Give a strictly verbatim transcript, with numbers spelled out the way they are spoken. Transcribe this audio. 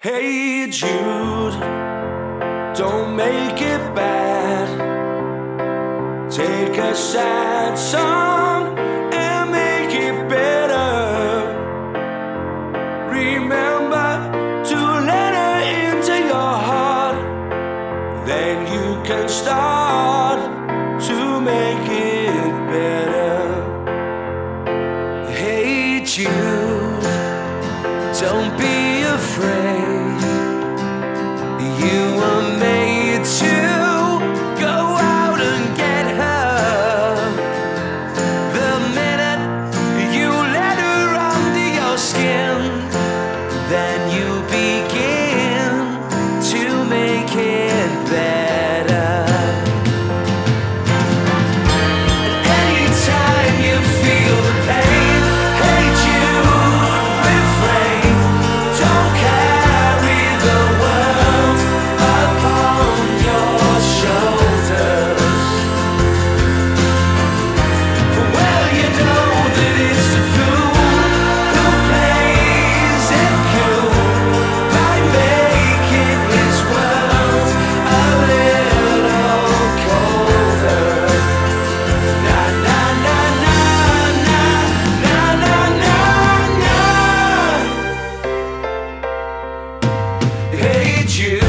Hey Jude, don't make it bad. Take a sad song and make it better. Remember to let her into your heart. Then you can start to make it better. Hey Jude, don't be afraid. You were made to go out and get her. The minute you let her under your skin, then you begin to make it better. And anytime you feel the pain, hey Jude, refrain. Don't carry the world upon your shoulders. For well you know that it's the fool who plays it cool by making his world a little colder. Na na na na na na na na na. Hey Jude.